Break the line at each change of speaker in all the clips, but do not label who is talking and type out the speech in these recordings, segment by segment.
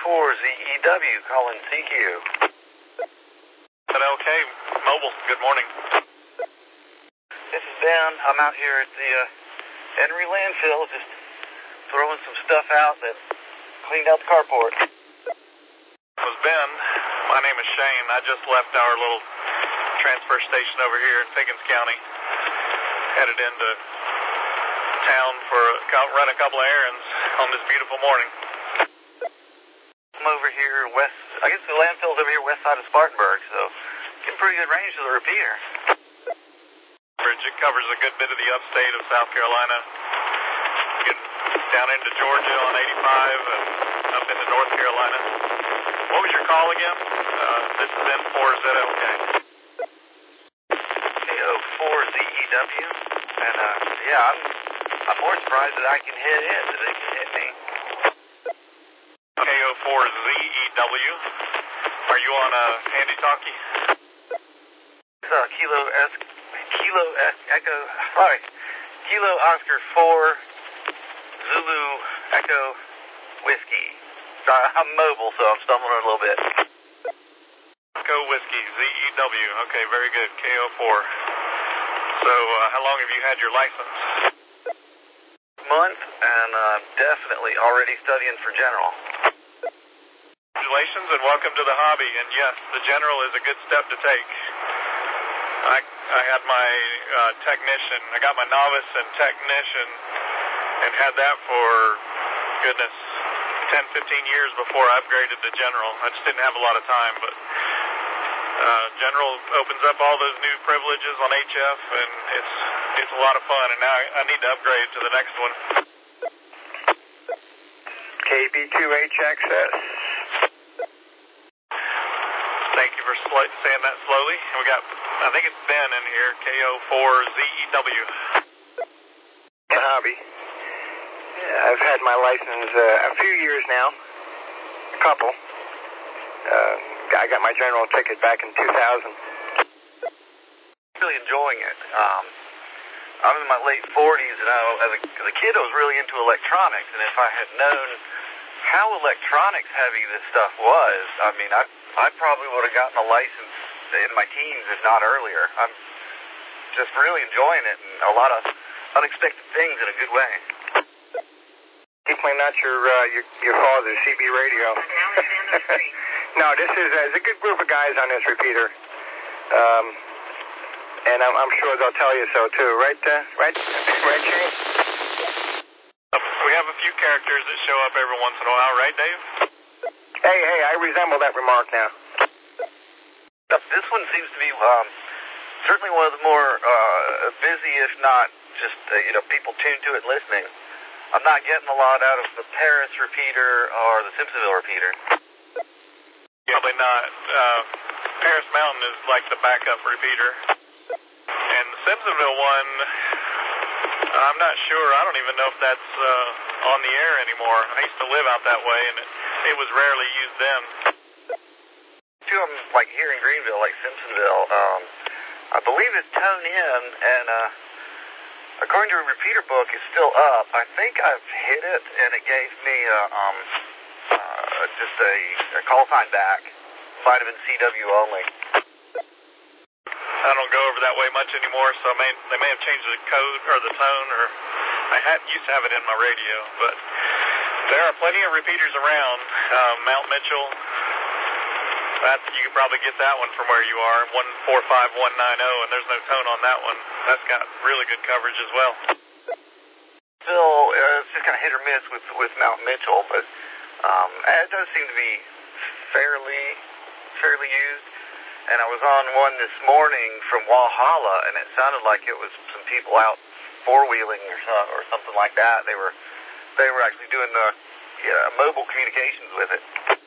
KO4ZEW calling CQ.
LK Mobile, good morning.
This is Ben. I'm out here at the Henry landfill just throwing some stuff out that cleaned out the carport.
This is Ben. My name is Shane. I just left our little transfer station over here in Pickens County. Headed into town for run a couple of errands on this beautiful morning.
I'm over here west, I guess the landfill's over here west side of Spartanburg, so getting pretty good range to the repeater.
It covers a good bit of the upstate of South Carolina. Getting down into Georgia on 85 and up into North Carolina. What was your call again? This is N4ZLK.
KO4ZEW. And yeah, I'm more surprised that I can hit it than it can hit me.
KO4ZEW. Are you on Handy Talkie?
Kilo Oscar 4 Zulu Echo Whiskey. I'm mobile, so I'm stumbling a little bit.
Echo Whiskey, ZEW. Okay, very good. KO4. So, how long have you had your license?
Month, and definitely already studying for general.
Congratulations and welcome to the hobby. And yes, the general is a good step to take. I had my technician, I got my novice and technician and had that for, goodness, 10, 15 years before I upgraded to general. I just didn't have a lot of time, but general opens up all those new privileges on HF, and it's a lot of fun, and now I need to upgrade to the next one.
KB2HXS.
Thank you for saying that slowly. We got, I think it's Ben in here, KO4ZEW.
The hobby. Yeah, I've had my license a few years now, a couple. I got my general ticket back in 2000.
Really enjoying it. I'm in my late 40s, and as a kid I was really into electronics, and if I had known how electronics heavy this stuff was, I mean, I probably would have gotten a license in my teens, if not earlier. I'm just really enjoying it, and a lot of unexpected things in a good way.
Definitely not your father's CB radio. No, this is a good group of guys on this repeater, and I'm sure they'll tell you so too, right, Shane?
We have a few characters that show up every once in a while, right, Dave?
Hey, I resemble that remark now.
This one seems to be certainly one of the more busy, if not just people tuned to it listening. I'm not getting a lot out of the Paris repeater or the Simpsonville repeater.
Probably not. Paris Mountain is like the backup repeater. And the Simpsonville one, I'm not sure. I don't even know if that's on the air anymore. I used to live out that way, and it was rarely used then.
Two of them, like here in Greenville, like Simpsonville, I believe it's tone in, and according to a repeater book, it's still up. I think I've hit it, and it gave me just a call sign back. Might have been CW only.
I don't go over that way much anymore, so they may have changed the code or the tone, or I used to have it in my radio, but there are plenty of repeaters around. Mount Mitchell, you can probably get that one from where you are, 145190, and there's no tone on that one. That's got really good coverage as well.
Still, it's just kind of hit or miss with Mount Mitchell, but it does seem to be fairly used. And I was on one this morning from Walhalla, and it sounded like it was some people out four-wheeling or something like that. They were actually doing mobile communications with it.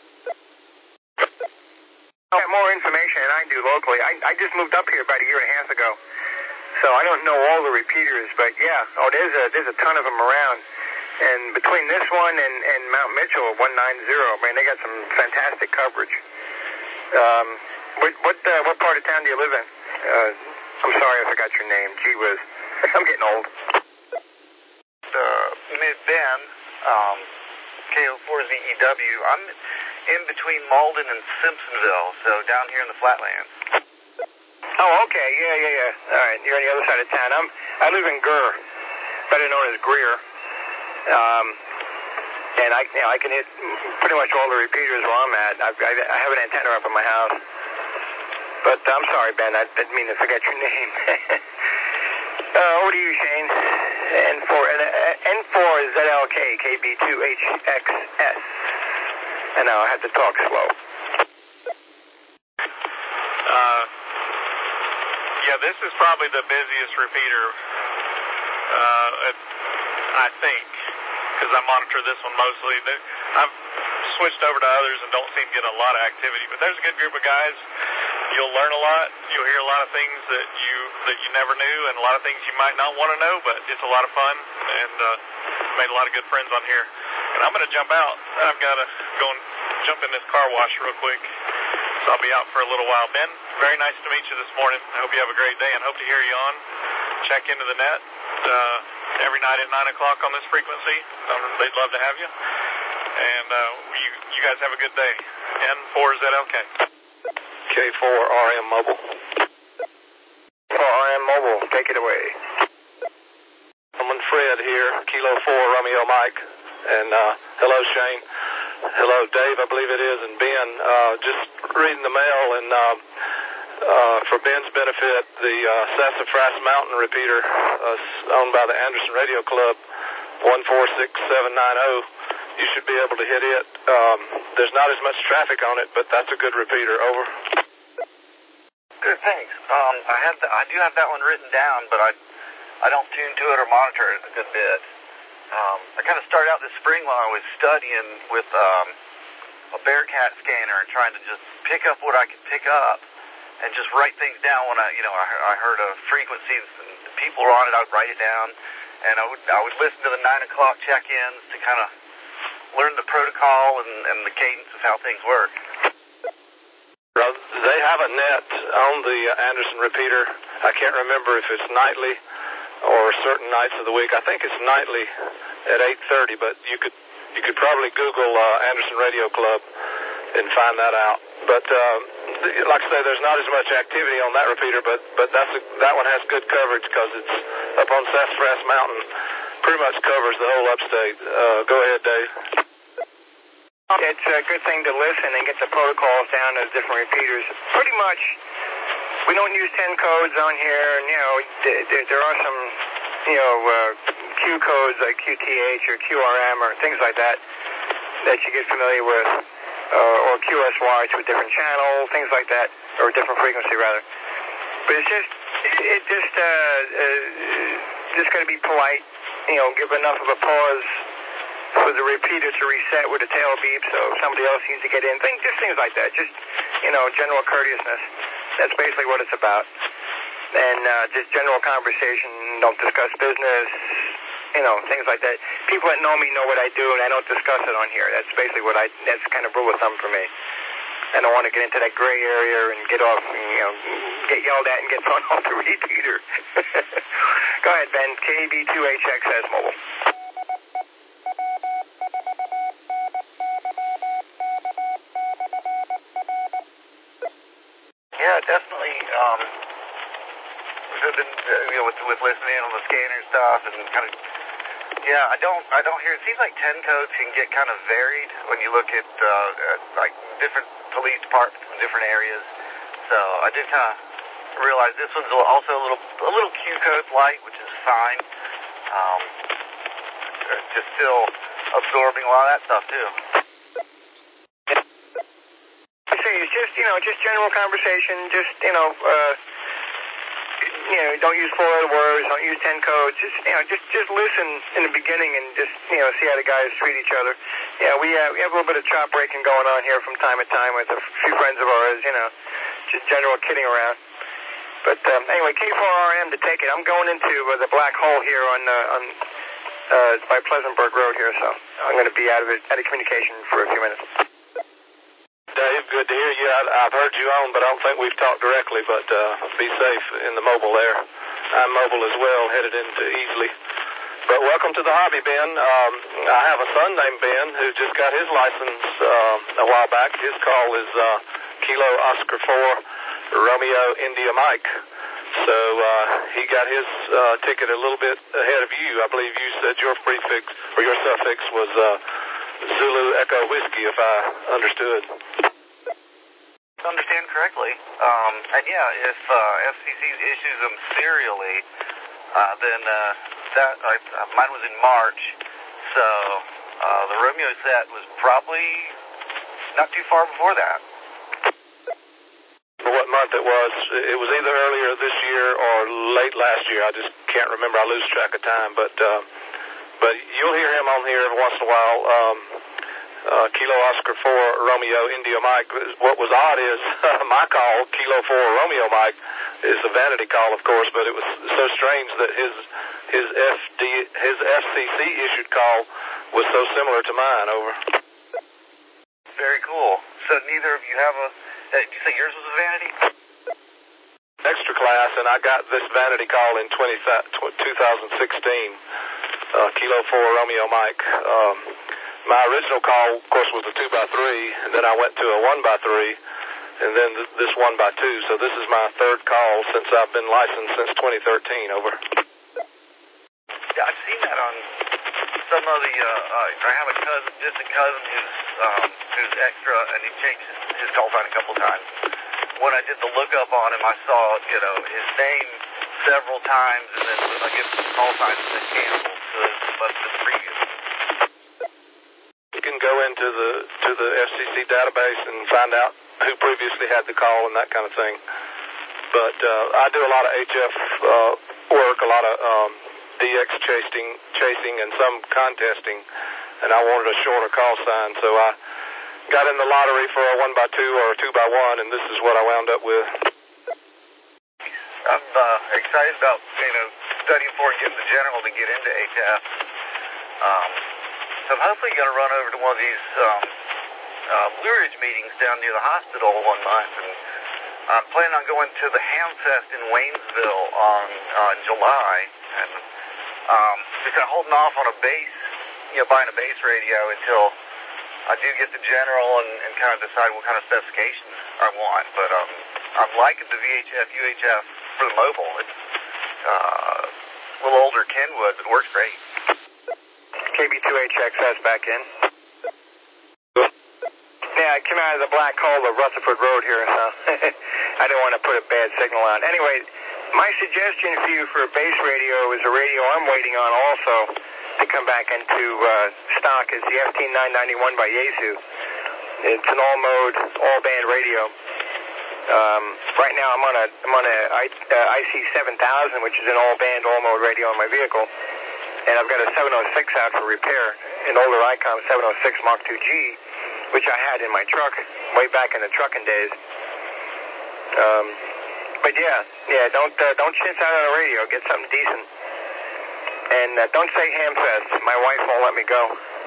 I have more information than I do locally. I just moved up here about a year and a half ago, so I don't know all the repeaters, but yeah, there's a ton of them around. And between this one and Mount Mitchell 190, man, they got some fantastic coverage. What part of town do you live in? I'm sorry I forgot your name. Gee whiz. I'm getting old.
Mid-Bend, KO4ZEW. I'm in between Malden and Simpsonville, so down here in the Flatlands.
Oh, okay. Yeah. All right. You're on the other side of town. I live in Gurr, better known as Greer. And I can hit pretty much all the repeaters where I'm at. I have an antenna up in my house. But I'm sorry, Ben. I didn't mean to forget your name. Over to you, Shane. N4 is ZLK, KB2HXS. And now I have to talk slow.
Yeah, this is probably the busiest repeater, I think, because I monitor this one mostly. I've switched over to others and don't seem to get a lot of activity, but there's a good group of guys. You'll learn a lot. You'll hear a lot of things that you never knew, and a lot of things you might not want to know, but it's a lot of fun, and made a lot of good friends on here. And I'm going to jump out. I've got to go and jump in this car wash real quick, so I'll be out for a little while. Ben, very nice to meet you this morning. I hope you have a great day, and hope to hear you on. Check into the net every night at 9 o'clock on this frequency. They'd love to have you. And you guys have a good day. N4ZLK.
K4RM Mobile. RM Mobile, take it away.
I'm Fred here, Kilo 4 Romeo Mike. And hello, Shane. Hello, Dave, I believe it is, and Ben. Just reading the mail, and for Ben's benefit, the Sassafras Mountain repeater owned by the Anderson Radio Club, 146790, you should be able to hit it. There's not as much traffic on it, but that's a good repeater. Over.
Good, thanks. I do have that one written down, but I don't tune to it or monitor it a good bit. I kind of started out this spring while I was studying with a Bearcat scanner and trying to just pick up what I could pick up and just write things down when I heard a frequency and people were on it. I would write it down, and I would listen to the 9 o'clock check-ins to kind of learn the protocol and the cadence of how things work.
They have a net on the Anderson repeater. I can't remember if it's nightly or certain nights of the week. I think it's nightly at 8:30, but you could probably Google Anderson Radio Club and find that out. But like I say, there's not as much activity on that repeater, but that one has good coverage because it's up on Sassafras Mountain. Pretty much covers the whole upstate. Go ahead, Dave.
It's a good thing to listen and get the protocols down to different repeaters. Pretty much, we don't use 10 codes on here, and, there are some, Q codes like QTH or QRM or things like that you get familiar with, or QSY to a different channel, things like that, or a different frequency, rather. But it's just got to be polite, give enough of a pause for the repeater to reset with a tail beep so somebody else needs to get in. Just things like that. Just, general courteousness. That's basically what it's about. And just general conversation. Don't discuss business. Things like that. People that know me know what I do, and I don't discuss it on here. That's basically that's kind of rule of thumb for me. I don't want to get into that gray area and get off, get yelled at and get thrown off the repeater. Go ahead, Ben. KB2HXS Mobile.
Yeah, definitely. I've been, with listening on the scanner stuff and kind of. Yeah, I don't hear. It seems like 10 codes can get kind of varied when you look at like different police departments in different areas. So I did kind of realize this one's also a little Q code light, which is fine. Just still absorbing a lot of that stuff too.
It's just general conversation. Just don't use 4 other words. Don't use 10 codes. Just listen in the beginning and just see how the guys treat each other. Yeah, we have a little bit of chop breaking going on here from time to time with a few friends of ours. Just general kidding around. But anyway, K4RM to take it. I'm going into the black hole here on by Pleasantburg Road here, so I'm going to be out of communication for a few minutes.
Dave, good to hear you. I've heard you on, but I don't think we've talked directly, but be safe in the mobile there. I'm mobile as well, headed into Easley. But welcome to the hobby, Ben. I have a son named Ben who just got his license a while back. His call is Kilo Oscar 4 Romeo India Mike. So he got his ticket a little bit ahead of you. I believe you said your prefix or your suffix was Zulu Echo Whiskey, if I understood.
Understand correctly. And yeah, if FCC issues them serially, then mine was in March, so the Romeo set was probably not too far before that.
For what month it was either earlier this year or late last year. I just can't remember. I lose track of time, but you'll hear him on here every once in a while. Kilo Oscar 4 Romeo India Mike. What was odd is my call, Kilo 4 Romeo Mike, is a vanity call, of course, but it was so strange that his FCC issued call was so similar to mine. Over.
Very cool. So neither of you have a... did you say yours was a vanity?
Extra class, and I got this vanity call in 2016. Kilo 4 Romeo Mike. My original call, of course, was a 2x3, and then I went to a 1x3, and then this 1x2. So this is my third call since I've been licensed since 2013. Over.
Yeah, I've seen that on some of the. I have a distant cousin who's extra, and he changed his call sign a couple times. When I did the lookup on him, I saw his name several times, and then I give the call signs and then canceled to the previous.
You can go into the FCC database and find out who previously had the call and that kind of thing. But I do a lot of HF work, a lot of DX chasing, and some contesting, and I wanted a shorter call sign, so I got in the lottery for a 1x2 or a 2x1, and this is what I wound up with.
I'm excited about studying for and getting the general to get into HF. So I'm hopefully going to run over to one of these Blue Ridge meetings down near the hospital one month, and I'm planning on going to the Hamfest in Waynesville on July, and just kind of holding off on a bass, buying a bass radio until I do get the general and kind of decide what kind of specifications I want. But I'm liking the VHF, UHF for the mobile. It's a little older Kenwood, but it works great.
KB2HXS back in. Yeah, I came out of the black hole of Rutherford Road here, so I didn't want to put a bad signal on. Anyway, my suggestion for you for a base radio is a radio I'm waiting on also to come back into stock is the FT991 by Yaesu. It's an all-mode, all-band radio. Right now I'm on a IC7000, which is an all-band, all-mode radio on my vehicle. And I've got a 706 out for repair, an older ICOM 706 Mark II G, which I had in my truck way back in the trucking days. But yeah, don't chintz out on the radio. Get something decent. And don't say Hamfest. My wife won't let me go.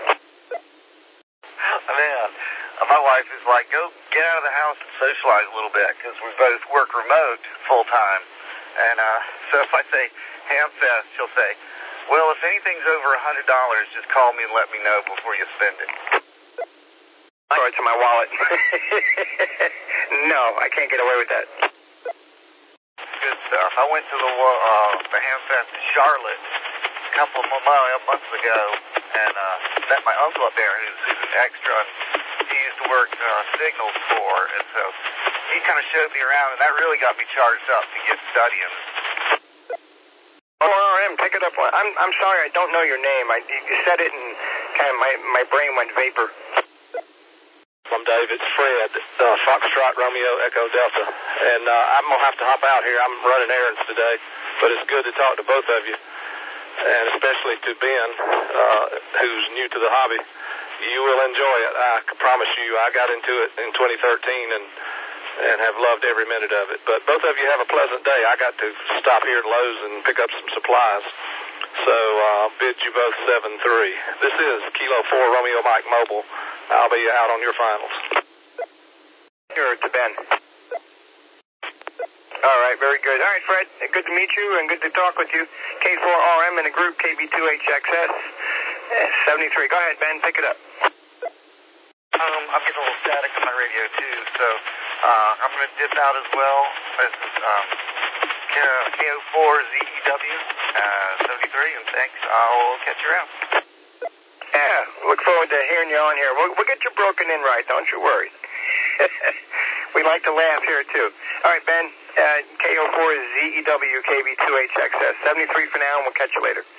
Man, my wife is like, go get out of the house and socialize a little bit, because we both work remote full time. And so if I say Hamfest, she'll say, well, if anything's over $100, just call me and let me know before you spend it.
Sorry, to my wallet. No, I can't get away with that.
Good stuff. I went to the Hamfest in Charlotte a couple of months ago, and met my uncle up there, who's an extra, and he used to work signals for, and so he kind of showed me around, and that really got me charged up to get studying.
ORM, pick it up. I'm sorry, I don't know your name. You said it, and kind of my brain went vapor.
I'm Dave. It's Fred, Foxtrot Romeo Echo Delta, and I'm gonna have to hop out here. I'm running errands today, but it's good to talk to both of you, and especially to Ben, who's new to the hobby. You will enjoy it. I can promise you. I got into it in 2013 and have loved every minute of it. But both of you have a pleasant day. I got to stop here at Lowe's and pick up some supplies. So I'll bid you both 7-3. This is Kilo 4 Romeo Mike Mobile. I'll be out on your finals.
Here to Ben. All right, very good. All right, Fred, good to meet you and good to talk with you. K4RM in the group, KB2HXS, 73. Go ahead, Ben, pick it up.
I'm getting a little static on my radio, too, so I'm going to dip out as well. This is KO4ZEW, 73, and thanks. I'll catch you around.
Yeah, look forward to hearing you on here. We'll get you broken in right, don't you worry. We like to laugh here, too. All right, Ben, KO4ZEW, KB2HXS, 73 for now, and we'll catch you later.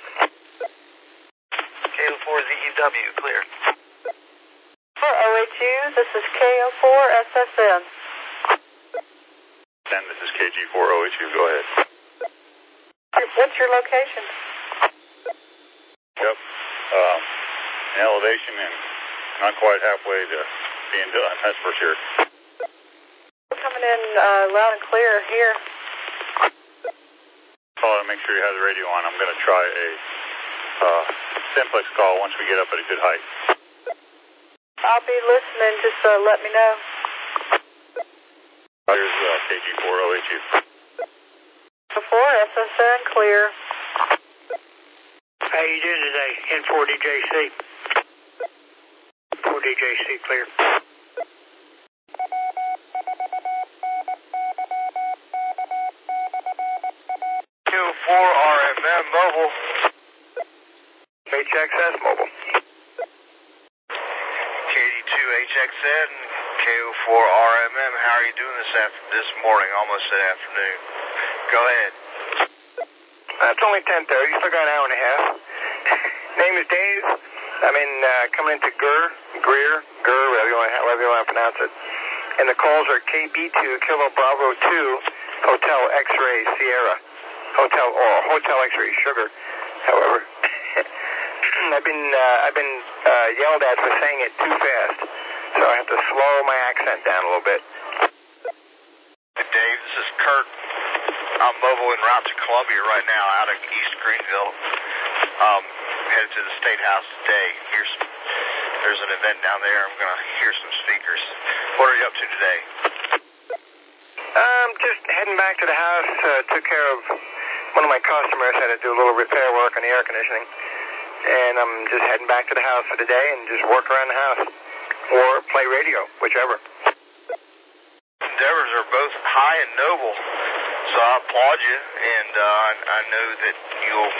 KO4ZEW, clear.
For OHU, this is KO4SSN.
And this is KG4OHU, go ahead.
What's your location?
Yep. An elevation and not quite halfway to being done, that's for sure.
Coming in loud and clear here.
Call to make sure you have the radio on. I'm going to try a simplex call once we get up at a good height.
I'll be listening, just let me know.
Here's KG4OHU.
4SSN, clear.
How you doing today? N4DJC. 4DJC, clear.
Q4RMM mobile.
HXS mobile.
KD2HXN, KO4RMM. How are you doing this morning, almost that afternoon? Go ahead.
It's only 10:30. Still got an hour and a half. Name is Dave. I'm in coming into Greer, however you want to pronounce it. And the calls are KB2 Kilo Bravo 2 Hotel X-Ray Sierra Hotel X-Ray Sugar. However, I've been yelled at for saying it too fast, so I have to slow my accent down a little bit.
Dave, this is Kurt. I'm mobile en route to Columbia right now, out of East Greenville. Headed to the State House today. There's an event down there. I'm going to hear some speakers. What are you up to today?
Just heading back to the house. Took care of one of my customers. Had to do a little repair work on the air conditioning. And I'm just heading back to the house for the day and just work around the house. Or play radio, whichever.
Endeavors are both high and noble. So I applaud you, and I know that you'll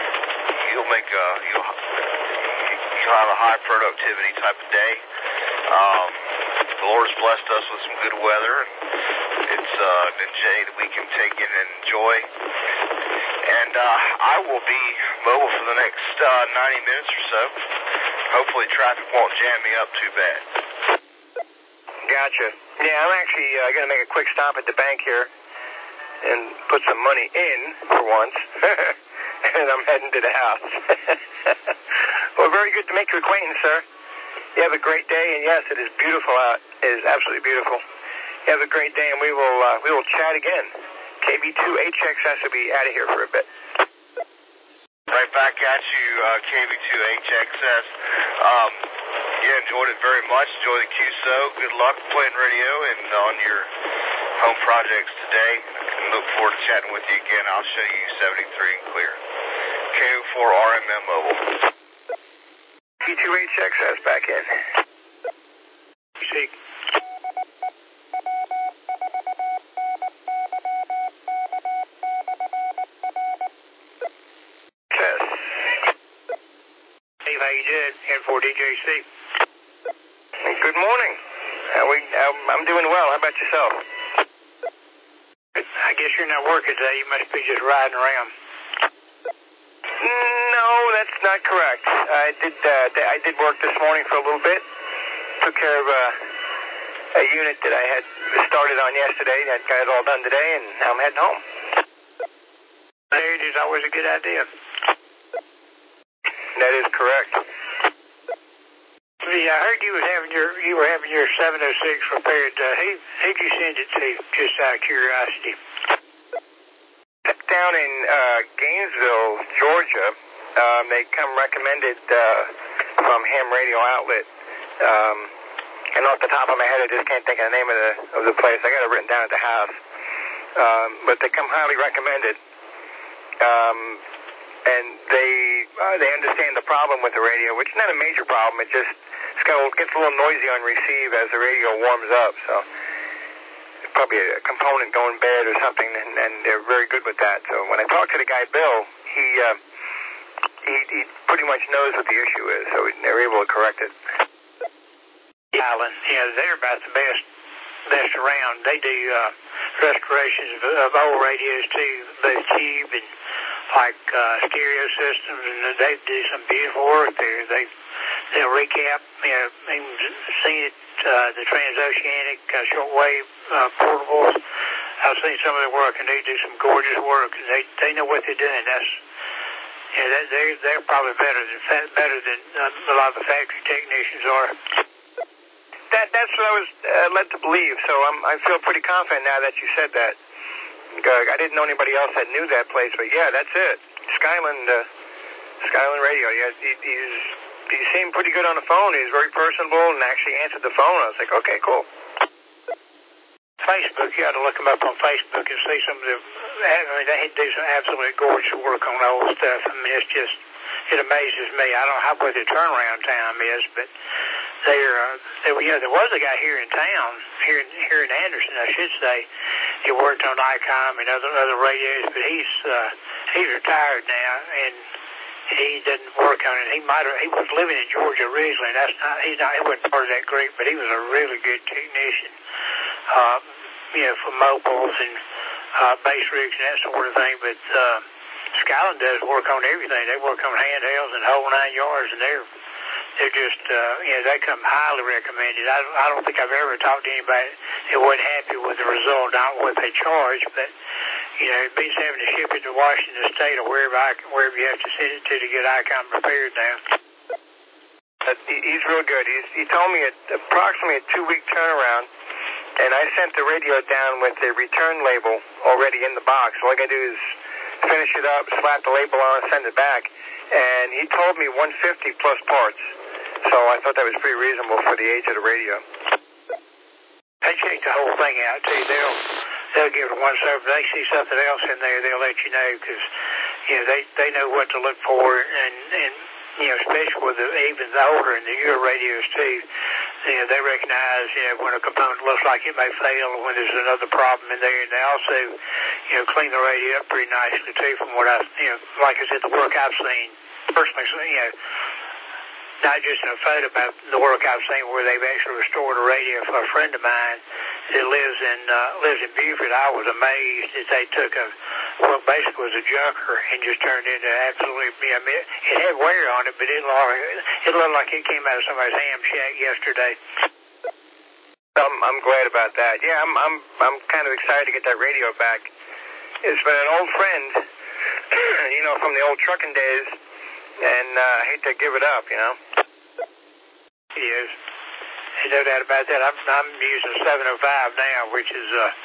have a high productivity type of day. The Lord's blessed us with some good weather, and it's a day that we can take in and enjoy. And I will be mobile for the next 90 minutes or so. Hopefully traffic won't jam me up too bad.
Gotcha. Yeah, I'm actually going to make a quick stop at the bank here and put some money in for once. And I'm heading to the house. Well, very good to make your acquaintance, sir. You have a great day, and yes, it is beautiful out. It is absolutely beautiful. You have a great day, and we will chat again. KB2HXS will be out of here for a bit.
Right back at you, KB2HXS. Yeah, enjoyed it very much. Enjoy the QSO. Good luck playing radio and on your home projects today. And look forward to chatting with you again. I'll show you 73 and clear. KO4RMM mobile.
KB2HXS back in. See. Dave, how you doing? N4DJC. Good morning. I'm doing well. How about yourself? I guess you're not working today. You must be just riding around. No, that's not correct. I did work this morning for a little bit. Took care of a unit that I had started on yesterday. I got it all done today, and now I'm heading home. It is always a good idea. That is correct. I heard you were having your 706 repaired. Who'd you send it to? Just out of curiosity. Down in Gainesville, Georgia. They come recommended from Ham Radio Outlet. And off the top of my head, I just can't think of the name of the place. I got it written down at the house. but they come highly recommended. And they understand the problem with the radio, which is not a major problem. It just gets a little noisy on receive as the radio warms up. So it's probably a component going bad or something, and they're very good with that. So when I talked to the guy Bill, he pretty much knows what the issue is, so they're able to correct it.
Island, they're about the best around. They do restorations of old radios too, both tube and like stereo systems, and they do some beautiful work there. They'll recap, seen it, the transoceanic shortwave portables. I've seen some of their work, and they do some gorgeous work. And they know what they're doing. They're probably better than a lot of the factory technicians are.
That's what I was led to believe. So I feel pretty confident now that you said that. I didn't know anybody else that knew that place, but yeah, that's it. Skyland Radio. Yeah, he seemed pretty good on the phone. He was very personable and actually answered the phone. I was like, okay, cool.
Facebook, you ought to look them up on Facebook and see some of the. They do some absolutely gorgeous work on old stuff. It amazes me. I don't know what their turnaround time is, but there was a guy here in town, here in Anderson, I should say. He worked on ICOM and other radios, but he's retired now, and he doesn't work on it. He was living in Georgia originally. He wasn't part of that group, but he was a really good technician, for mobiles and base rigs and that sort of thing. But Skyland does work on everything. They work on handhelds and whole 9 yards, and they're just, they come highly recommended. I don't think I've ever talked to anybody that wasn't happy with the result. I don't know what they charge, but, it beats having to ship it to Washington State or wherever you have to send it to get ICOM repaired now.
He's real good. He told me approximately a 2-week turnaround, and I sent the radio down with the return label already in the box. All I got to do is finish it up, slap the label on, and send it back. And he told me 150 plus parts. So I thought that was pretty reasonable for the age of the radio.
They check the whole thing out, too. They'll give it one service. If they see something else in there, they'll let you know, because, they know what to look for, and especially with even the older and the newer radios, too. They recognize, when a component looks like it may fail or when there's another problem in there. And they also, clean the radio up pretty nicely, too, from what like I said, the work I've seen, personally, not just in a photo, but the work I've seen where they've actually restored a radio for a friend of mine that lives in Beaufort. I was amazed that they took what basically was a junker and just turned it into absolutely, it had wear on it, but it looked like it came out of somebody's ham shack yesterday.
I'm glad about that. Yeah, I'm kind of excited to get that radio back. It's been an old friend, from the old trucking days, and I hate to give it up,
It is. There's no doubt about that. I'm using 705 now, which is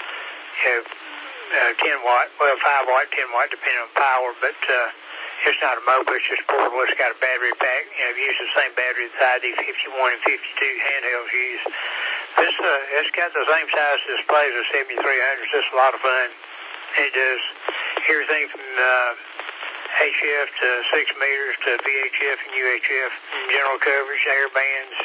10 watt, 5 watt, 10 watt, depending on power, but it's not a mobile, it's just portable. It's got a battery pack. I've used the same battery that the ID51 and 52 handhelds use. It's got the same size displays as 7300s. It's a lot of fun. It does everything from HF to 6 meters to VHF and UHF, general coverage, air bands.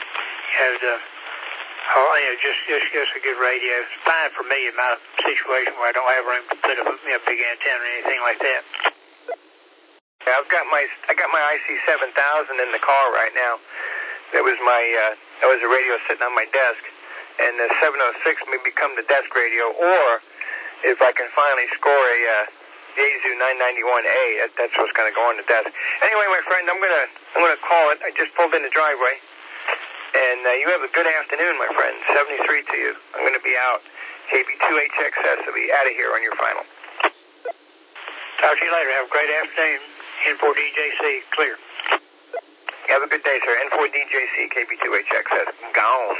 Just a good radio. It's fine for me in my situation where I don't have room to put up a big antenna or anything like that.
Yeah, I got my IC7000 in the car right now. That was a radio sitting on my desk, and the 706 may become the desk radio, or if I can finally score a Yaesu 991A, that's what's going to go on the desk. Anyway, my friend, I'm gonna call it. I just pulled in the driveway, and you have a good afternoon, my friend. 73 to you. I'm going to be out. KB2HXS will be out of here on your final.
Talk to you later. Have a great afternoon. N4DJC, clear.
Have a good day, sir. N4DJC, KB2HXS, gone.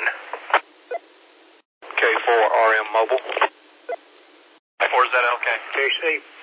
K4RM Mobile.
4ZLK.
JC.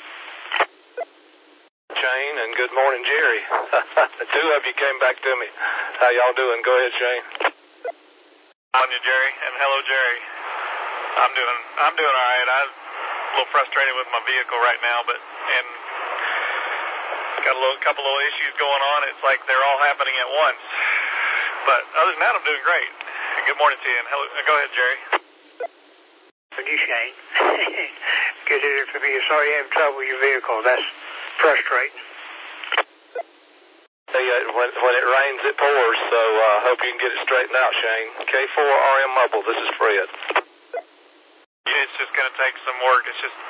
Shane, and good morning, Jerry. The two of you came back to me. How y'all doing? Go ahead, Shane.
On you, Jerry, and hello, Jerry. I'm doing all right. little frustrated with my vehicle right now, and got a couple little issues going on. It's like they're all happening at once. But other than that, I'm doing great. Good morning to you. And hello, go ahead, Jerry.
For you, Shane. Good to hear from you. Sorry you have trouble with your vehicle. That's frustrating.
When it rains, it pours, so hope you can get it straightened out, Shane. K4RM Mobile, this is Fred.
Yeah, it's just going to take some work. It's just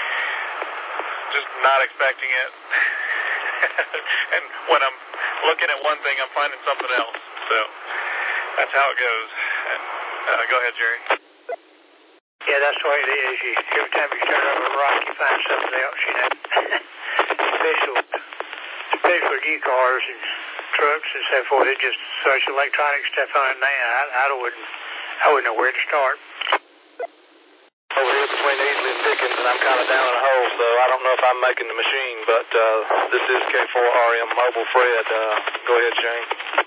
not expecting it. And when I'm looking at one thing, I'm finding something else. So that's how it goes. And, go ahead, Jerry.
Yeah, that's the way it is. Every time you turn over a rock, you find something else, you know. Especially new cars and trucks and so forth. It's just such electronic stuff on it now. I wouldn't know where to start.
Over here between Easley and Pickens, and I'm kind of down in a hole, so I don't know if I'm making the machine, but this is K4RM Mobile Fred. Go ahead, Shane.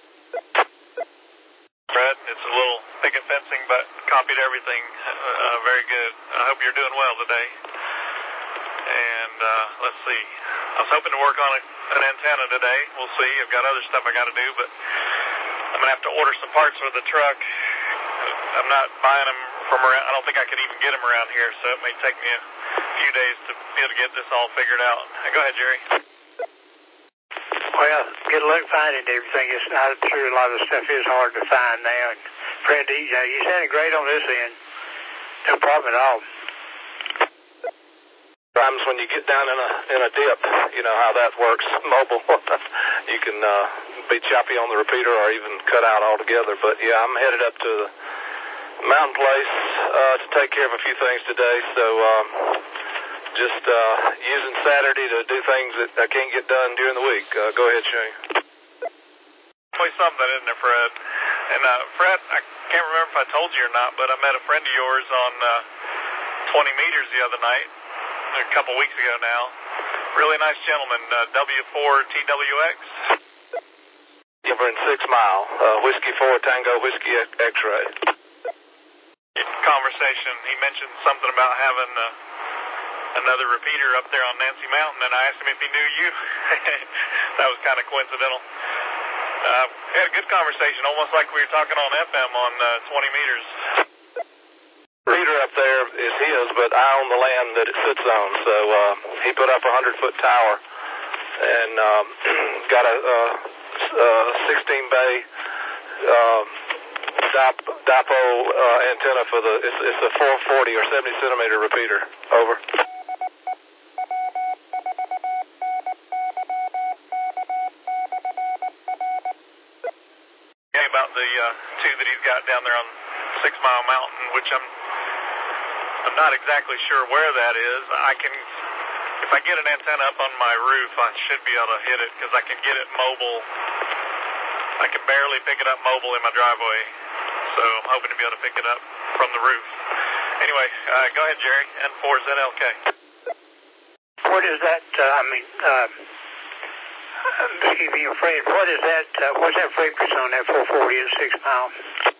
Fred, it's a little picket fencing, but copied everything very good. I hope you're doing well today. And let's see. I was hoping to work on an antenna today. We'll see. I've got other stuff I got to do, but I'm going to have to order some parts for the truck. I'm not buying them from around. I don't think I could even get them around here, so it may take me a few days to be able to get this all figured out. Go ahead, Jerry.
Well, good luck finding everything. I'm sure a lot of stuff is hard to find now. And Fred, you sounded great on this end. No problem at all.
Sometimes when you get down in a dip, you know how that works. Mobile, you can be choppy on the repeater or even cut out altogether. But yeah, I'm headed up to the Mountain Place to take care of a few things today. So just using Saturday to do things that I can't get done during the week. Go ahead, Shane.
Always something, isn't there, Fred? And Fred, I can't remember if I told you or not, but I met a friend of yours on 20 meters the other night, a couple weeks ago now. Really nice gentleman, W4TWX.
We're in 6 Mile, Whiskey 4 Tango Whiskey X-Ray.
Conversation, he mentioned something about having another repeater up there on Nancy Mountain, and I asked him if he knew you. That was kind of coincidental. We had a good conversation, almost like we were talking on FM on 20 meters.
The repeater up there is his, but I own the land that it sits on, so he put up a 100-foot tower and got a 16-bay dipole antenna for it's a 440 or 70-centimeter repeater. Over.
About the two that he's got down there on 6 Mile Mountain, which I'm not exactly sure where that is. If I get an antenna up on my roof, I should be able to hit it because I can get it mobile. I can barely pick it up mobile in my driveway, so I'm hoping to be able to pick it up from the roof. Anyway, go ahead, Jerry. N4ZLK.
What is that? Excuse me, Fred. What is that? What's that frequency on that 440 at 6 Mile?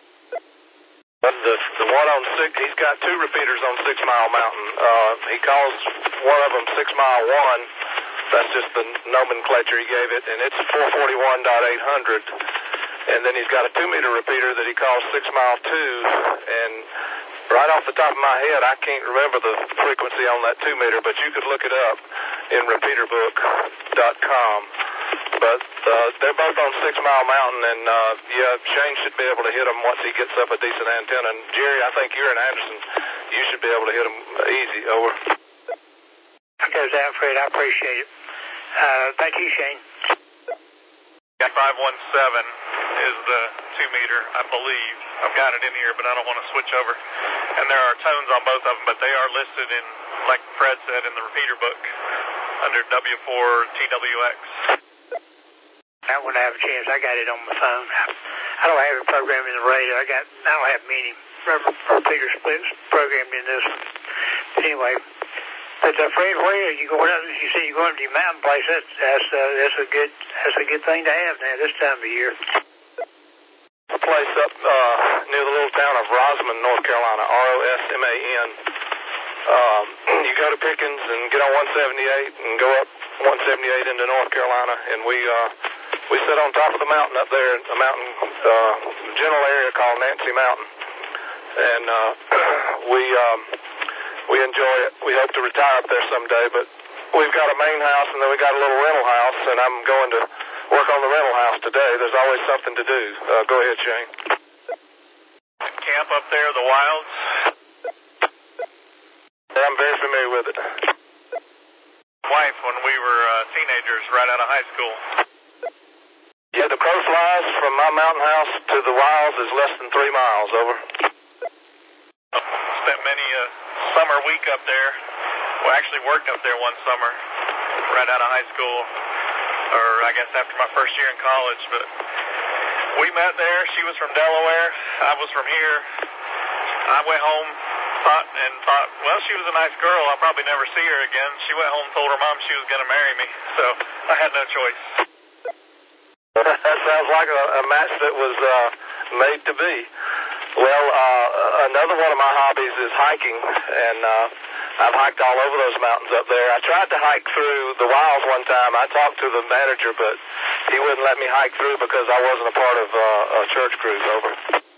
The one on 6, he's got 2 repeaters on 6 Mile Mountain. He calls one of them 6 Mile 1. That's just the nomenclature he gave it, and it's 441.800. And then he's got a 2-meter repeater that he calls 6 Mile 2. And right off the top of my head, I can't remember the frequency on that 2-meter, but you could look it up in repeaterbook.com. But they're both on 6 Mile Mountain, and yeah, Shane should be able to hit them once he gets up a decent antenna. And Jerry, I think you're in Anderson. You should be able to hit them easy. Over.
That goes out, Fred. I appreciate it. Thank you, Shane.
517 is the 2-meter, I believe. I've got it in here, but I don't want to switch over. And there are tones on both of them, but they are listed in, like Fred said, in the repeater book under W4TWX.
That one I have a chance. I got it on my phone. I don't have it programmed in the radio. I don't have many repeater splits programmed in this one. Anyway, but Fred, where are you going up? You said you're going to the Mountain Place. That's a good thing to have now this time of year.
A place up near the little town of Rosman, North Carolina, Rosman. You go to Pickens and get on 178 and go up 178 into North Carolina, and we sit on top of the mountain up there, a mountain general area called Nancy Mountain, and we enjoy it. We hope to retire up there someday, but we've got a main house and then we got a little rental house, and I'm going to work on the rental house today. There's always something to do. Go ahead, Shane.
Camp up there, the Wilds.
I'm very familiar with it.
Wife when we were teenagers right out of high school.
Yeah, the crow flies from my mountain house to the Wilds is less than 3 miles, over.
Spent many a summer week up there. Well, actually worked up there one summer right out of high school, or I guess after my first year in college, but we met there. She was from Delaware. I was from here. I went home, thought, well, she was a nice girl. I'll probably never see her again. She went home and told her mom she was going to marry me, so I had no choice.
That sounds like a match that was made to be. Well, another one of my hobbies is hiking, and I've hiked all over those mountains up there. I tried to hike through the Wilds one time. I talked to the manager, but he wouldn't let me hike through because I wasn't a part of a church cruise, over.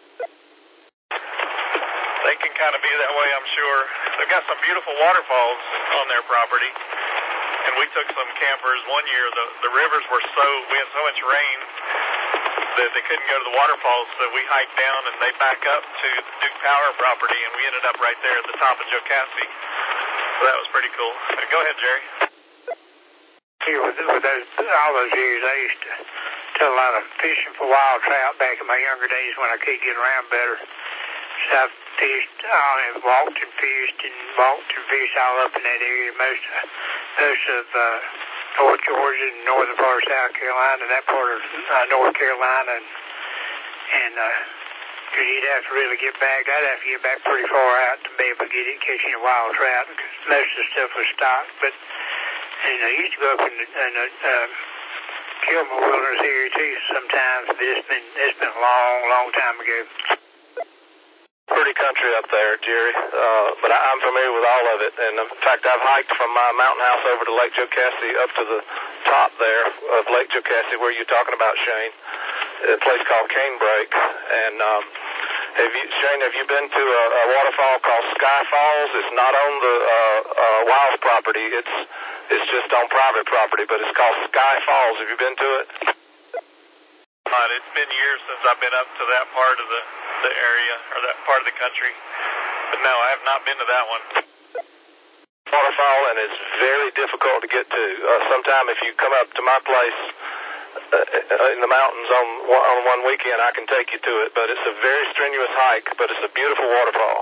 They can kind of be that way, I'm sure. They've got some beautiful waterfalls on their property, and we took some campers one year. The rivers were we had so much rain that they couldn't go to the waterfalls, so we hiked down and they back up to the Duke Power property, and we ended up right there at the top of Jocassee. So that was pretty cool. Go ahead, Jerry.
Here with all those years, I used to do a lot of fishing for wild trout back in my younger days when I could get around better. So I fished, walked and fished all up in that area, most of North Georgia and northern part of South Carolina, and that part of North Carolina, and because you'd have to really get back. I'd have to get back pretty far out to be able to catch any wild trout, because most of the stuff was stocked. But I used to go up in the Kilmer Wilderness area too sometimes, but it's been a long time ago.
Pretty country up there, Jerry, but I'm familiar with all of it, and in fact I've hiked from my mountain house over to Lake Jocassee up to the top there of Lake Jocassee where you're talking about, Shane, a place called Canebrake, and Shane, have you been to a waterfall called Sky Falls? It's not on the Wilds property, it's just on private property, but it's called Sky Falls. Have you been to it?
It's been years since I've been up to that part of the area, or that part of the country. But no, I have not been to that one.
Waterfall, and it's very difficult to get to. Sometime if you come up to my place in the mountains on one weekend, I can take you to it. But it's a very strenuous hike, but it's a beautiful waterfall.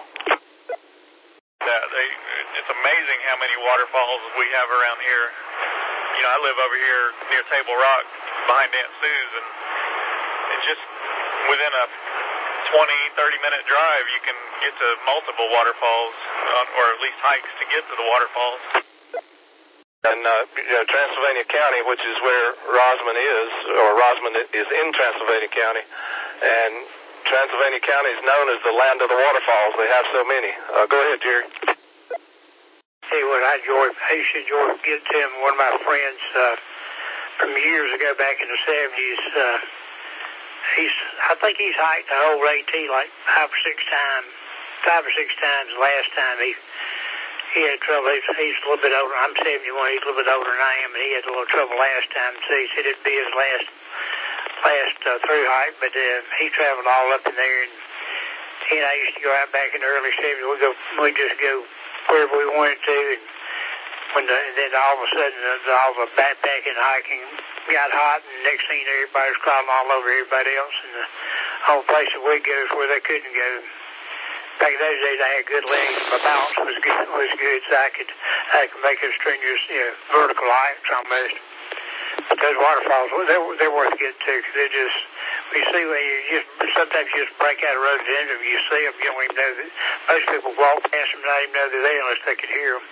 It's amazing how many waterfalls we have around here. You know, I live over here near Table Rock behind Aunt Sue's, and just within a 20-30-minute drive, you can get to multiple waterfalls, or at least hikes to get to the waterfalls.
And Transylvania County, which is where Rosman is, or Rosman is in Transylvania County, and Transylvania County is known as the land of the waterfalls. They have so many. Go ahead, Jerry.
See what I used to enjoy getting to him. One of my friends from years ago, back in the 70s, I think he's hiked the whole AT like 5 or 6 times. The last time he had trouble. He's a little bit older. I'm 71. He's a little bit older than I am, and he had a little trouble last time. So he said it'd be his last through hike. But he traveled all up in there, and he and I used to go out back in the early 70s. We just go wherever we wanted to, and then all of a sudden all the backpacking and hiking got hot, and next thing you know, everybody was crawling all over everybody else, and the only place that we'd go is where they couldn't go. Back in those days, I had good legs. My balance was good, so I could make a strenuous, vertical hikes almost. But those waterfalls, they're worth getting to, because they just, you see when sometimes you just break out of rhododendron, you see them, you don't even know that. Most people walk past them and not even know they're there unless they could hear them.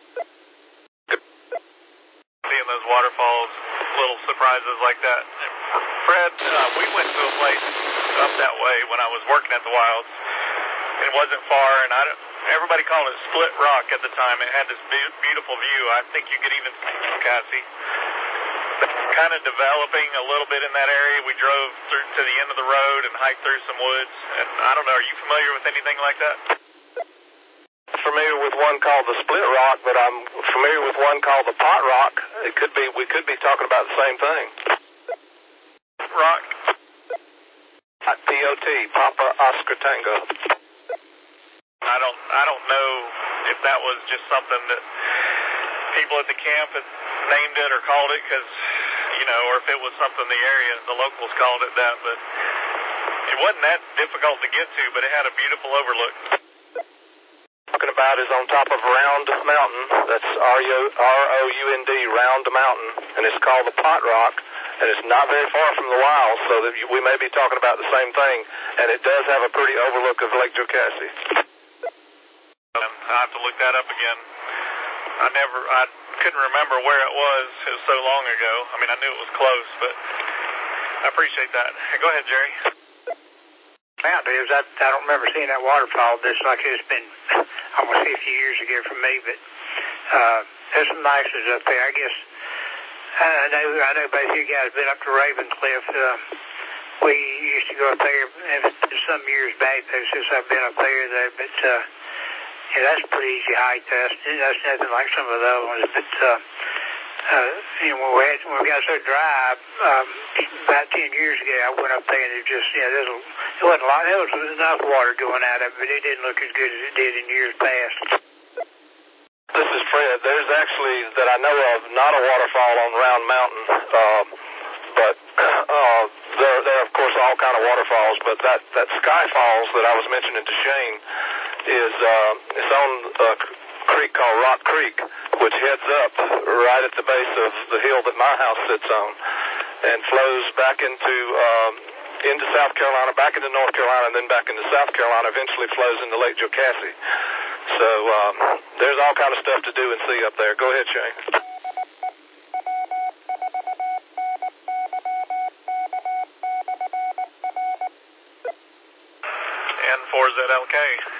Seeing those waterfalls, little surprises like that. Fred, we went to a place up that way when I was working at the Wilds. It wasn't far, and everybody called it Split Rock at the time. It had this beautiful view. I think you could even see Cassie. Kind of developing a little bit in that area. We drove through to the end of the road and hiked through some woods. And I don't know, are you familiar with anything like that?
Familiar with one called the Split Rock, but I'm familiar with one called the Pot Rock. We could be talking about the same thing.
Rock?
POT, Papa Oscar Tango.
I don't know if that was just something that people at the camp had named it or called it, because, you know, or if it was something the locals called it that, but it wasn't that difficult to get to, but it had a beautiful overlook.
Talking about is on top of Round Mountain. That's R-O-U-N-D, Round Mountain, and it's called the Pot Rock, and it's not very far from the Wilds, so that we may be talking about the same thing, and it does have a pretty overlook of Lake Jocassee.
I have to look that up again. I couldn't remember where it was. It was so long ago. I mean, I knew it was close, but I appreciate that. Go ahead, Jerry.
Mountain is, I don't remember seeing that waterfall. This like it's been almost 50 years ago for me, but there's some nice ones up there. I guess I know both you guys been up to Ravencliff. We used to go up there some years back though, since I've been up there, but yeah, that's a pretty easy hike. That's nothing like some of the other ones, but you know, when we got so dry, about 10 years ago, I went up there and it just, you know, it wasn't a lot. There was enough water going out of it, but it didn't look as good as it did in years past.
This is Fred. There's actually, that I know of, not a waterfall on Round Mountain, but there are, of course, all kind of waterfalls, but that Sky Falls that I was mentioning to Shane is it's on a creek called Rock Creek, which heads up right at the base of the hill that my house sits on, and flows back into South Carolina, back into North Carolina, and then back into South Carolina, eventually flows into Lake Jocassee. So there's all kind of stuff to do and see up there. Go ahead, Shane.
N4ZLK.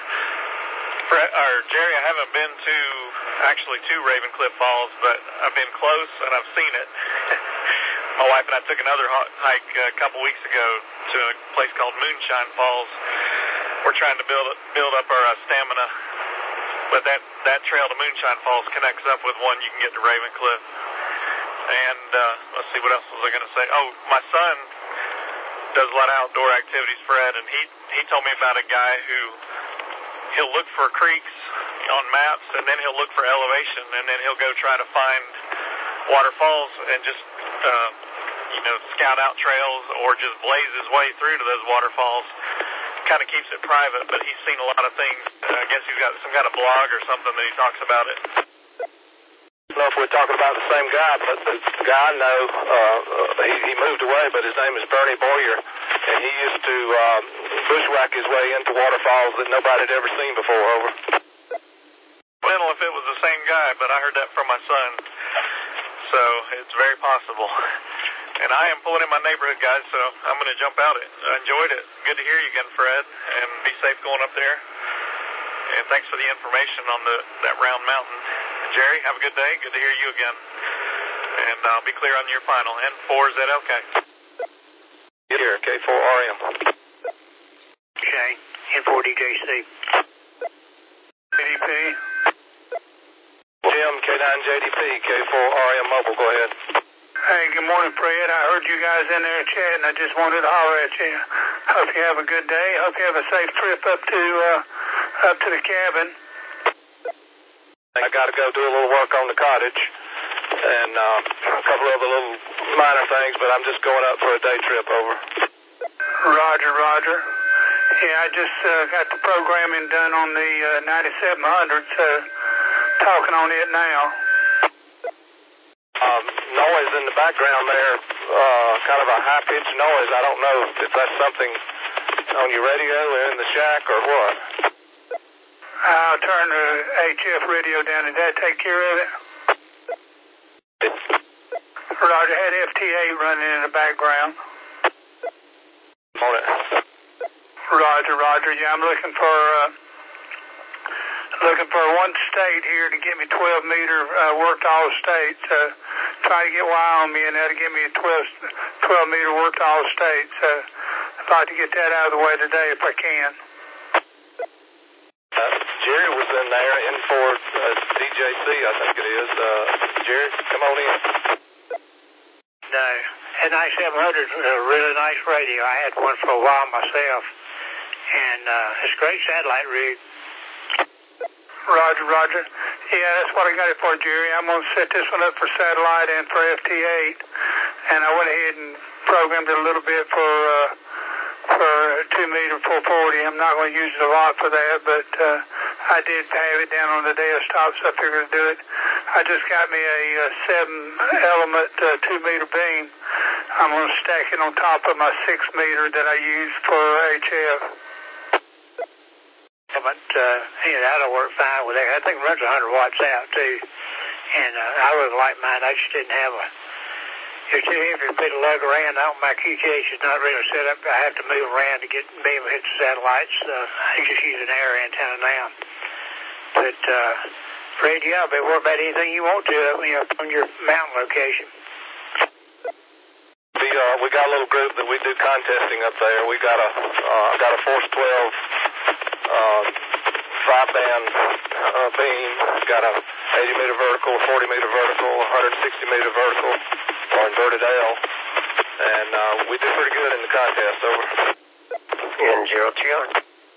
Jerry, I haven't been to Ravencliff Falls, but I've been close and I've seen it. My wife and I took another hike a couple weeks ago to a place called Moonshine Falls. We're trying to build up our stamina, but that trail to Moonshine Falls connects up with one you can get to Ravencliff. And let's see, what else was I going to say? Oh, my son does a lot of outdoor activities, Fred, and he told me about a guy who he'll look for creeks on maps, and then he'll look for elevation, and then he'll go try to find waterfalls and just scout out trails or just blaze his way through to those waterfalls. Kind of keeps it private, but he's seen a lot of things. I guess he's got some kind of blog or something that he talks about it.
I don't know if we're talking about the same guy, but the guy I know, he moved away, but his name is Bernie Boyer, and he used to bushwhack his way into waterfalls that nobody had ever seen before. Over.
Well, if it was the same guy, but I heard that from my son, so it's very possible. And I am pulling in my neighborhood, guys, so I'm going to jump out it. I enjoyed it. Good to hear you again, Fred, and be safe going up there. And thanks for the information on that Round Mountain. Jerry, have a good day. Good to hear you again. And I'll be clear on your final. N4ZLK.
Here, K4RM.
Shane, N4DJC. JDP.
Jim, K9JDP, K4RM Mobile. Go ahead.
Hey, good morning, Fred. I heard you guys in there chatting. I just wanted to holler at you. Hope you have a good day. Hope you have a safe trip up to the cabin.
I got to go do a little work on the cottage and a couple other little minor things, but I'm just going up for a day trip over.
Roger. Yeah, I just got the programming done on the 9700, so talking on it now.
Noise in the background there, kind of a high-pitched noise. I don't know if that's something on your radio or in the shack or what.
I'll turn the HF radio down. Did that take care of it? Roger, had FT8 running in the background.
On it.
Roger. Yeah, I'm looking for
looking for one state here to get me 12-meter worked all states. Try to get Wyoming, and that'll give me a 12-meter worked all states. I'd like to get that out of the way today if I can.
Jerry was in there in for DJC, I think it is. Jerry, come on in.
No. An i700 is a really nice radio. I had one for a while myself. And it's a great satellite rig. Roger. Yeah, that's what I got it for, Jerry. I'm going to set this one up for satellite and for FT8. And I went ahead and programmed it a little bit for 2-meter 440. I'm not going to use it a lot for that, but I did have it down on the desktop, so I figured to do it. I just got me a 7-element 2-meter beam. I'm going to stack it on top of my 6-meter that I use for HF. But that'll work fine with that. I think it runs 100 watts out, too. And I really like mine. I just didn't have it's too heavy for me to lug around. My QTH is not really set up. I have to move around to be able to hit the satellites. I just use an air antenna now. But, Fred, yeah, be worry about anything you want to, on your mountain location.
We got a little group that we do contesting up there. We got a Force 12 5-band beam. Got a 80-meter vertical, 40-meter vertical, 160-meter vertical, or inverted L. And we did pretty good in the contest. Over.
And 0-3.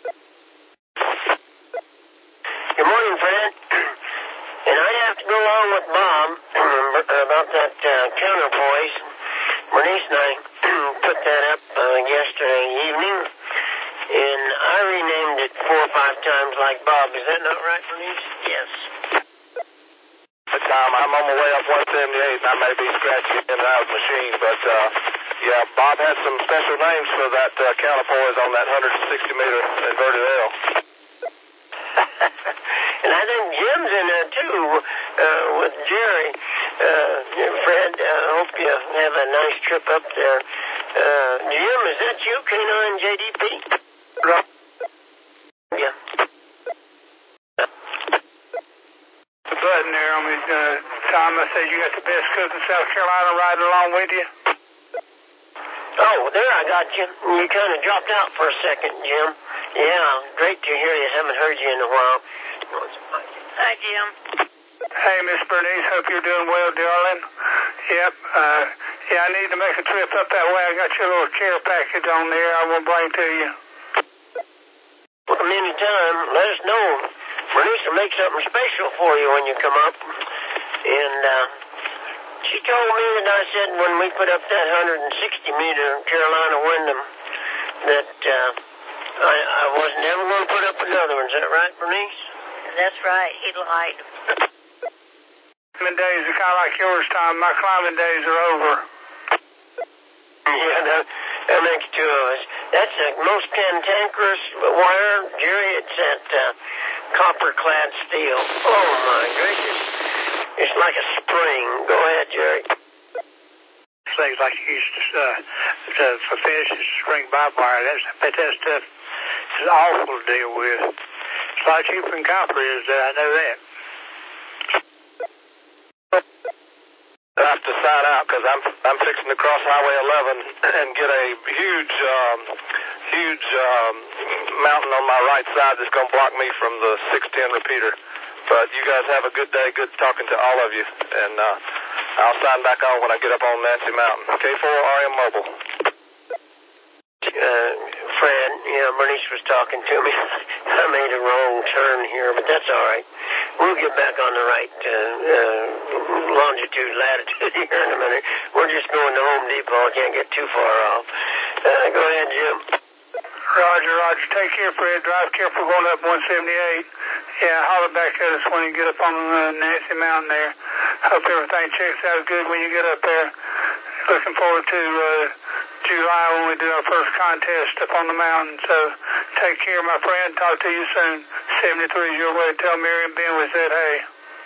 Good morning, Fred. And I have to go along with Bob about that counterpoise. Bernice and I put that up yesterday evening, and I renamed it 4 or 5 times like Bob. Is that not right, Bernice? Yes.
I'm on my way up 178, and I may be scratching in and out of the machine, but yeah, Bob had some special names for that counterpoise on that 160-meter inverted L.
And I think Jim's in there, too, with Jerry. Fred, I hope you have a nice trip up there. Jim, is that you, K9 JDP?
Right.
Yeah.
The button there on me, Tom, I said you got the best cook in South Carolina riding along with you.
Oh, there I got you. You kind of dropped out for a second, Jim. Yeah, great to hear you. Haven't heard you in a while. Hi, Jim.
Hey, Miss Bernice, hope you're doing well, darling. Yep. Yeah, I need to make a trip up that way. I got your little care package on there. I will bring to you.
Well, anytime, let us know. Bernice will make something special for you when you come up. And she told me that I said when we put up that 160-meter Carolina Wyndham that I wasn't ever going to put up another one. Is that right, Bernice?
That's right. He lied.
Climbing days are kind of like yours, Tom. My climbing days are over.
Yeah, that makes 2 of us. That's the most cantankerous wire, Jerry. It's that copper-clad steel. Oh, my gracious. It's like a spring. Go ahead, Jerry.
Things like you used for finishes, string barbed wire. That stuff is awful to deal with. It's a lot cheaper than copper is, I know that.
I have to sign out because I'm fixing to cross Highway 11 and get a huge mountain on my right side that's going to block me from the 610 repeater. But you guys have a good day. Good talking to all of you. And I'll sign back on when I get up on Nancy Mountain. K4RM Mobile.
Fred, Bernice was talking to me. I made a wrong turn here, but that's all right. We'll get back on the right longitude, latitude here in a minute. We're just going to Home Depot. I can't get too far off. Go ahead, Jim.
Roger. Take care, Fred. Drive careful going up 178. Yeah, holler back at us when you get up on Nancy Mountain there. Hope everything checks out good when you get up there. Looking forward to July when we do our first contest up on the mountain. So take care, my friend. Talk to you soon. 73 is your way. Tell Mary and Ben we said hey.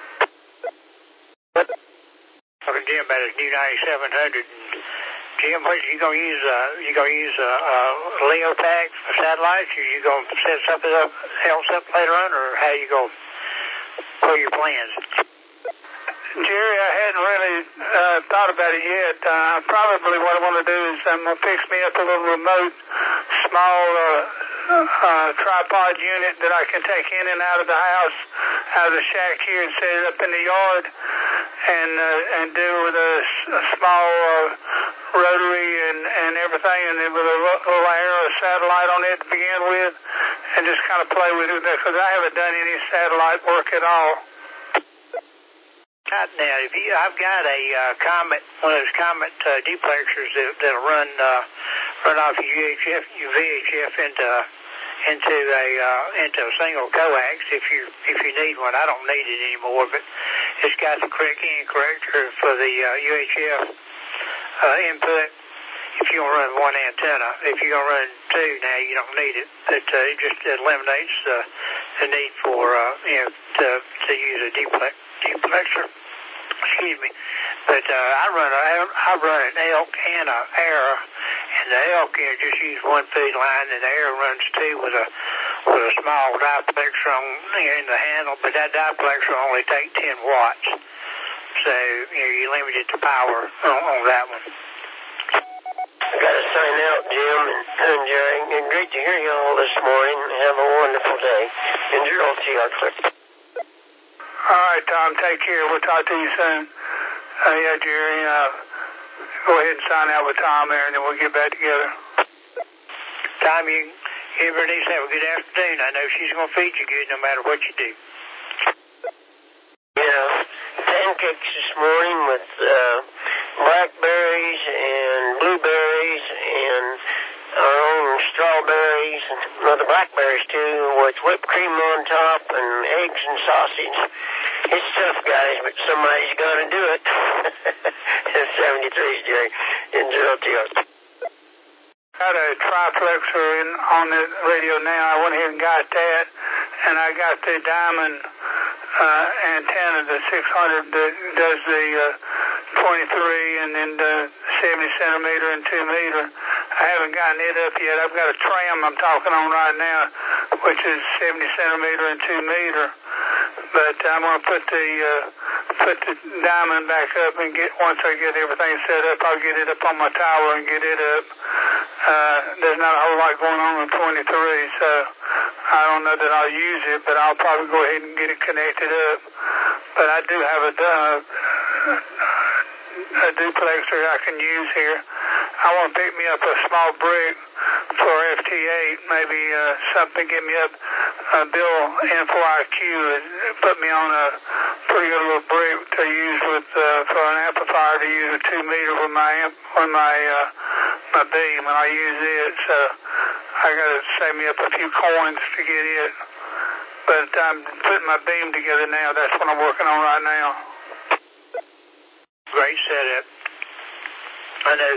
Talking to Jim about his new 9700. Jim, what you gonna use? You gonna use a Leo tag for satellites? Or you gonna set something else up later on, or how you gonna? What are your plans?
Jerry, I hadn't really thought about it yet. Probably what I want to do is I'm going to fix me up a little remote, small tripod unit that I can take in and out of the house, out of the shack here, and set it up in the yard, and do with a small rotary and everything, and then with a little arrow satellite on it to begin with, and just kind of play with it, because I haven't done any satellite work at all.
Now, I've got a Comet, one of those Comet duplexers that'll run off your VHF into a single coax if you need one. I don't need it anymore, but it's got the correct end corrector for the UHF input. If you're gonna run one antenna, if you're gonna run two, now you don't need it. But it just eliminates the need for to use a duplexer. Excuse me. But I run an elk and an arrow, and the elk just use one feed line, and the arrow runs two with a small diplexer in the handle. But that diplexer only takes 10 watts, so you're limited to power on that one.
I got to sign out, Jim and Jerry. And great to hear you all this morning. Have a wonderful day. And Gerald T. R. Clip.
All right, Tom, take care. We'll talk to you soon. Yeah, Jerry, go ahead and sign out with Tom there, and then we'll get back together.
Tom, you give Bernice have a good afternoon. I know she's going to feed you good no matter what you do.
Yeah, pancakes this morning with blackberries and blueberries and our own strawberries, well, the blackberries too, with whipped cream on top and eggs and sausage. It's tough, guys, but somebody's got to do it. 73, Jerry, in 0TR.
Got a triplexer on the radio now. I went ahead and got that, and I got the diamond antenna, the 600 that does the 23 and then the 70 centimeter and 2 meter. I haven't gotten it up yet. I've got a tram I'm talking on right now, which is 70 centimeter and 2 meter. But I'm going to put the diamond back up and once I get everything set up, I'll get it up on my tower and get it up. There's not a whole lot going on with 23, so I don't know that I'll use it, but I'll probably go ahead and get it connected up. But I do have a duplexer I can use here. I want to pick me up a small brick for FT8, maybe something, get me up Bill N4IQ, put me on a pretty good little brick to use with for an amplifier to use a 2 meter with my beam, and I use it, so I got to save me up a few coins to get it. But I'm putting my beam together now. That's what I'm working on right now.
Great setup. I know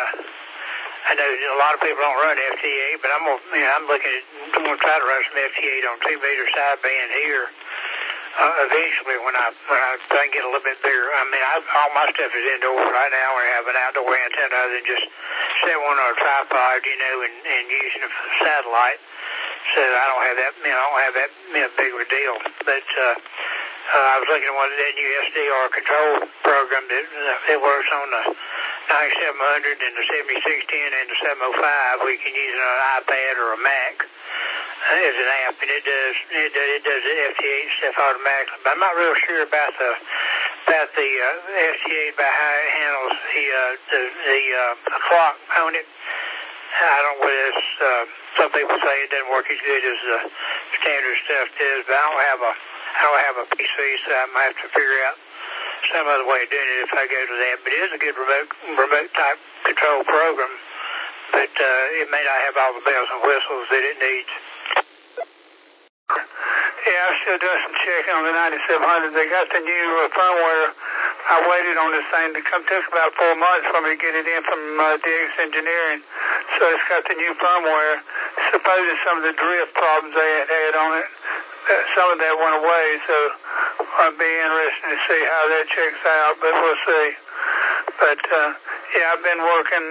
a lot of people don't run FT8, but I'm gonna try to run some FT8 on 2 meter sideband here. Eventually, when I can get a little bit bigger. I mean, all my stuff is indoors right now. We have an outdoor antenna other than just set one on a tripod, and using it for the satellite. So I don't have that big of a deal. But I was looking at one of that new SDR control program that works on the 9700 and the 7610 and the 705. We can use it on an iPad or a Mac as an app, and it does the FT8 stuff automatically. But I'm not real sure about the FT8, about how it handles the clock on it. I don't know whether it's, some people say it doesn't work as good as the standard stuff does, but I don't have a PC, so I might have to figure out some other way of doing it if I go to that. But it is a good remote type control program, but it may not have all the bells and whistles that it needs.
Yeah, I'm still doing some checking on the 9700. They got the new firmware. I waited on this thing to come. It took about 4 months for me to get it in from DX Engineering. So it's got the new firmware. Supposedly some of the drift problems they had on it, some of that went away. So I'll be interested to see how that checks out, but we'll see. But yeah, I've been working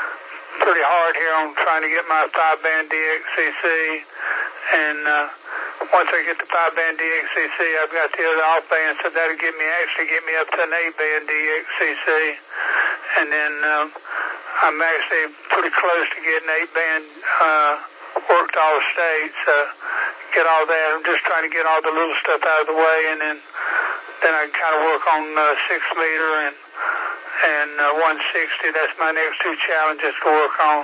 pretty hard here on trying to get my 5-band DXCC, and once I get the 5-band DXCC, I've got the other off-band, so that'll actually get me up to an 8-band DXCC. And then I'm actually pretty close to getting 8-band worked all the states. Get all that. I'm just trying to get all the little stuff out of the way, and then I can kind of work on 6-meter and 160. That's my next two challenges to work on.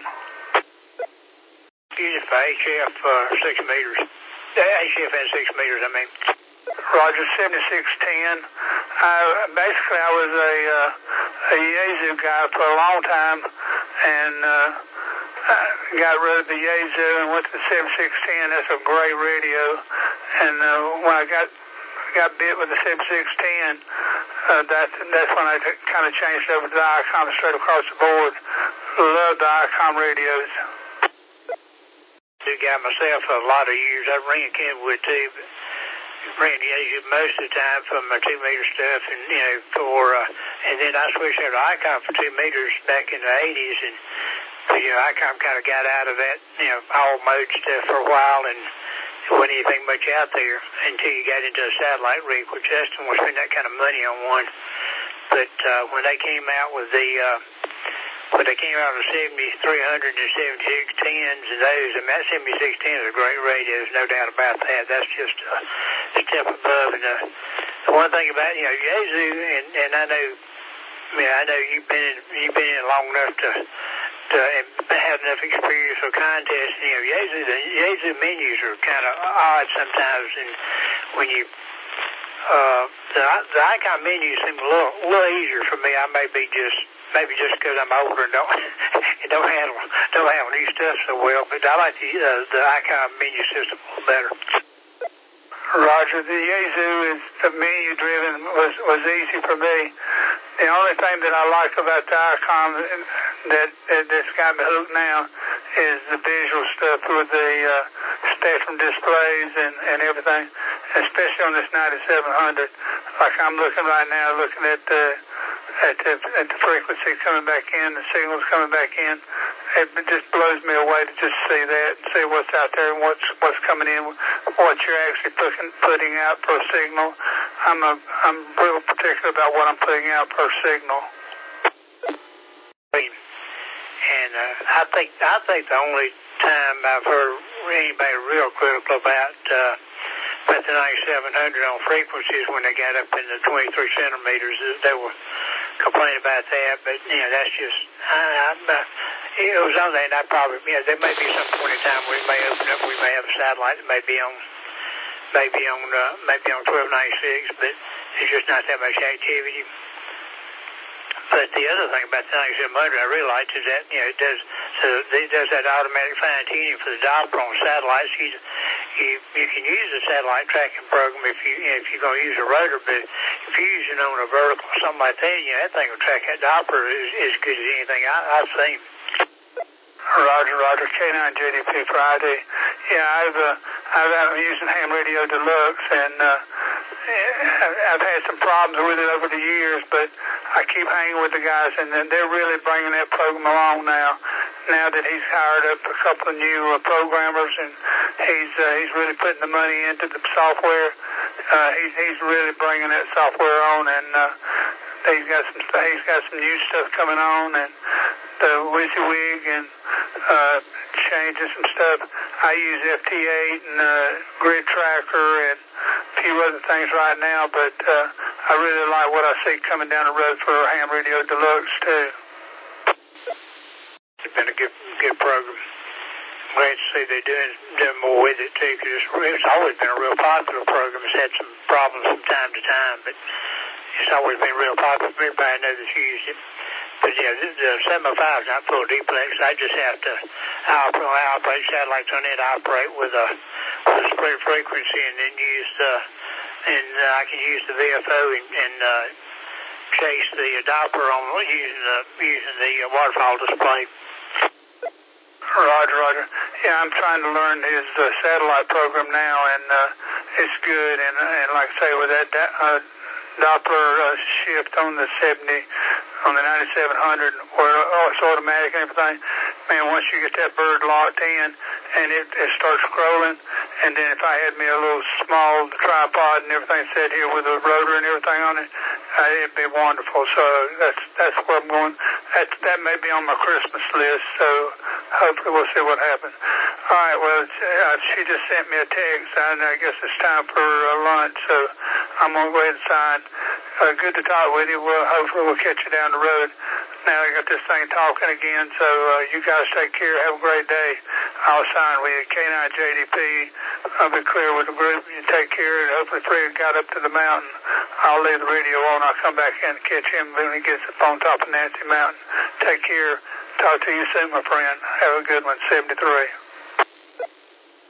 Use it for HF 6 meters. HF and 6 meters, I mean.
Roger, 7610. Basically, I was a Yaesu guy for a long time, and got rid of the Yaesu and went to the 7610. That's a great radio. And when I got bit with the 7610, that's when I kind of changed over to the ICOM straight across the board. Love the ICOM radios.
I got myself a lot of years. I ran Kenwood too, but ran Yaesu most of the time for my 2-meter stuff, and and then I switched over to ICOM for 2 meters back in the 80s, and ICOM kind of got out of that all mode stuff for a while, and there wasn't anything much out there until you got into a satellite rig, which Justin was spending that kind of money on one. But when they came out with the 7300 and the 7610s and those, and that 7610 is a great radio, there's no doubt about that. That's just a step above. And the one thing about Yaesu, and I know you've been in long enough to have enough experience for contests. The Yaesu menus are kind of odd sometimes, and when you the ICOM menus seem a little easier for me. I maybe just because I'm older and don't handle new stuff so well, but I like the ICOM menu system a little better.
Roger, the Yaesu the menu driven was easy for me. The only thing that I like about the ICOM that's got me hooked now is the visual stuff with the spectrum displays and everything, especially on this 9700. Like I'm looking right now, looking at the frequency coming back in, the signals coming back in. It just blows me away to just see that, see what's out there and what's coming in, what you're actually putting out per signal. I'm real particular about what I'm putting out per signal.
And I think the only time I've heard anybody real critical about the 9700 on frequencies when they got up in the 23 centimeters, they were complaining about that. But that's just it was on there, and I probably there may be some point in time we may open up, we may have a satellite that may be on 1296, but there's just not that much activity. But the other thing about the 9700 I realized is that it does that automatic fine tuning for the Doppler on satellites. You can use the satellite tracking program if you're going to use a rotor, but if you're using it on a vertical or something like that, that thing will track that Doppler as good as anything I've seen.
Roger. K9 JDP Friday. Yeah, I'm using Ham Radio Deluxe, and I've had some problems with it over the years, but I keep hanging with the guys, and they're really bringing that program along now. Now that he's hired up a couple of new programmers, and he's really putting the money into the software. He's really bringing that software on, and he's got some new stuff coming on, and the WYSIWYG and changing some stuff. I use FT8 and Grid Tracker and a few other things right now, but I really like what I see coming down the road for Ham Radio Deluxe too.
It's been a good program. I'm glad to see they're doing more with it too, because it's always been a real popular program. It's had some problems from time to time, but it's always been real popular. Everybody knows that's used it. But the 705 is not full duplex. I just have to operate satellites on it. I operate with a split frequency, and then I can use the VFO and chase the Doppler on using the waterfall display.
Roger. Yeah, I'm trying to learn his satellite program now, and it's good. And like I say, with that Doppler shift on the 9700, where it's automatic and everything, man, once you get that bird locked in and it starts scrolling, and then if I had me a little small tripod and everything set here with a rotor and everything on it, it'd be wonderful. So that's where I'm going. That may be on my Christmas list, so hopefully we'll see what happens. All right, well, she just sent me a text, and I guess it's time for lunch, so I'm going to go ahead and sign. Good to talk with you. Well, hopefully we'll catch you down the road. Now I got this thing talking again, so you guys take care. Have a great day. I'll sign with you. K9JDP. I'll be clear with the group. You take care, and hopefully Fred got up to the mountain. I'll leave the radio on. I'll come back in and catch him when he gets up on top of Nancy Mountain. Take care. Talk to you soon, my friend. Have a good one. 73.